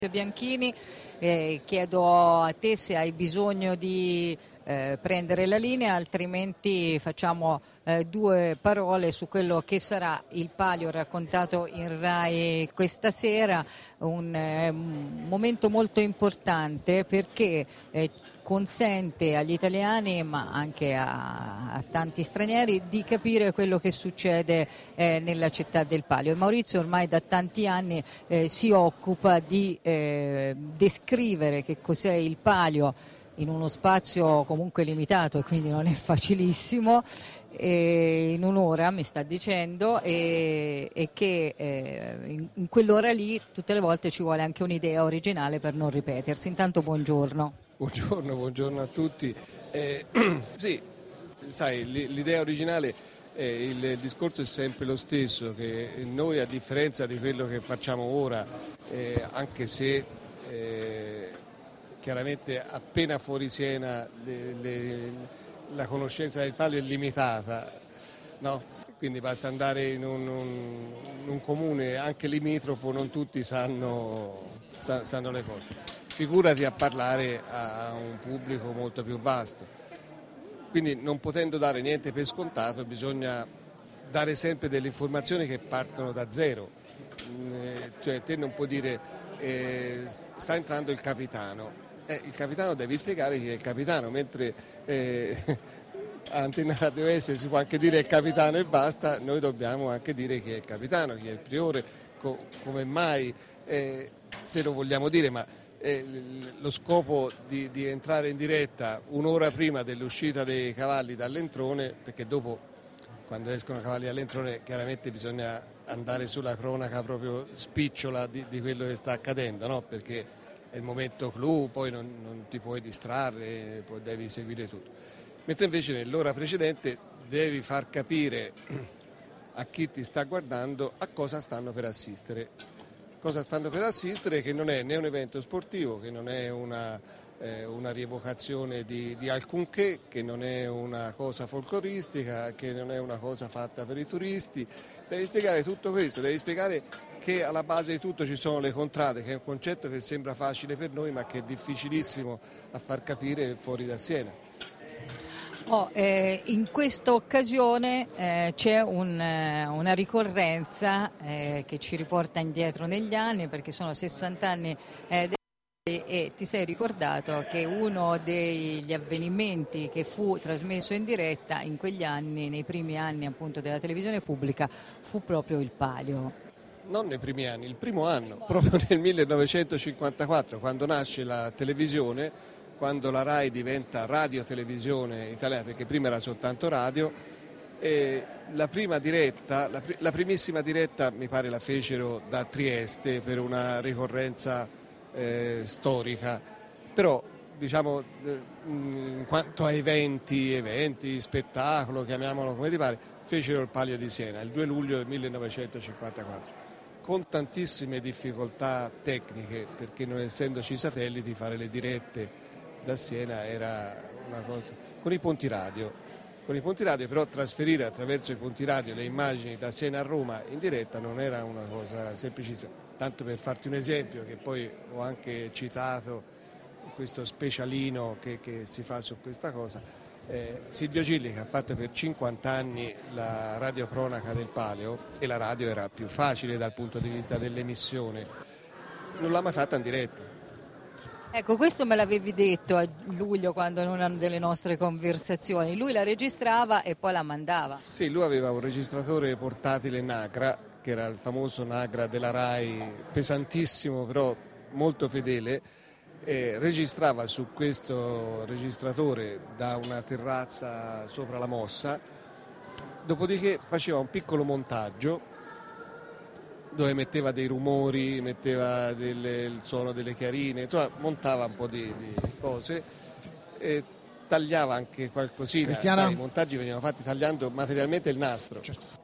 Bianchini, chiedo a te se hai bisogno di prendere la linea, altrimenti facciamo due parole su quello che sarà il Palio raccontato in Rai questa sera, un momento molto importante perché consente agli italiani ma anche a tanti stranieri di capire quello che succede nella città del Palio. E Maurizio ormai da tanti anni si occupa di descrivere che cos'è il Palio in uno spazio comunque limitato e quindi non è facilissimo, in un'ora mi sta dicendo, e che in quell'ora lì tutte le volte ci vuole anche un'idea originale per non ripetersi. Intanto buongiorno. Buongiorno a tutti. Sì, sai, l'idea originale, il discorso è sempre lo stesso, che noi a differenza di quello che facciamo ora, anche se chiaramente appena fuori Siena la conoscenza del Palio è limitata, no? Quindi basta andare in un comune anche limitrofo, non tutti sanno le cose. Figurati a parlare a un pubblico molto più vasto. Quindi non potendo dare niente per scontato bisogna dare sempre delle informazioni che partono da zero. Cioè te non puoi dire sta entrando il capitano. Il capitano devi spiegare chi è il capitano, mentre a Antenna Radio Est si può anche dire il capitano e basta, noi dobbiamo anche dire chi è il capitano, chi è il priore, come mai, se lo vogliamo dire, ma lo scopo di entrare in diretta un'ora prima dell'uscita dei cavalli dall'entrone, perché dopo quando escono i cavalli dall'entrone chiaramente bisogna andare sulla cronaca proprio spicciola di quello che sta accadendo, no? Perché è il momento clou, poi non ti puoi distrarre, poi devi seguire tutto. Mentre invece nell'ora precedente devi far capire a chi ti sta guardando a cosa stanno per assistere. Cosa stanno per assistere, che non è né un evento sportivo, che non è una rievocazione di alcunché, che non è una cosa folcloristica, che non è una cosa fatta per i turisti. Devi spiegare tutto questo, devi spiegare che alla base di tutto ci sono le contrade, che è un concetto che sembra facile per noi ma che è difficilissimo a far capire fuori da Siena. In questa occasione c'è una ricorrenza che ci riporta indietro negli anni, perché sono 60 anni e ti sei ricordato che uno degli avvenimenti che fu trasmesso in diretta in quegli anni, nei primi anni appunto della televisione pubblica, fu proprio il Palio. Non nei primi anni, il primo anno, proprio nel 1954, quando nasce la televisione, quando la Rai diventa radio-televisione italiana, perché prima era soltanto radio, e la prima diretta, la primissima diretta mi pare la fecero da Trieste per una ricorrenza storica, però diciamo in quanto a eventi, spettacolo, chiamiamolo come ti pare, fecero il Palio di Siena il 2 luglio del 1954. Con tantissime difficoltà tecniche, perché non essendoci satelliti fare le dirette da Siena era una cosa, con i ponti radio però trasferire attraverso i ponti radio le immagini da Siena a Roma in diretta non era una cosa semplicissima, tanto per farti un esempio che poi ho anche citato, questo specialino che si fa su questa cosa. Silvio Gilli, che ha fatto per 50 anni la radiocronaca del Palio, e la radio era più facile dal punto di vista dell'emissione, non l'ha mai fatta in diretta. Ecco, questo me l'avevi detto a luglio quando in una delle nostre conversazioni, lui la registrava e poi la mandava. Sì, lui aveva un registratore portatile Nagra, che era il famoso Nagra della Rai, pesantissimo però molto fedele, e registrava su questo registratore da una terrazza sopra la Mossa, dopodiché faceva un piccolo montaggio dove metteva dei rumori, metteva il suono delle chiarine, insomma montava un po' di cose e tagliava anche qualcosina. Cristiana? Sai, i montaggi venivano fatti tagliando materialmente il nastro. Certo.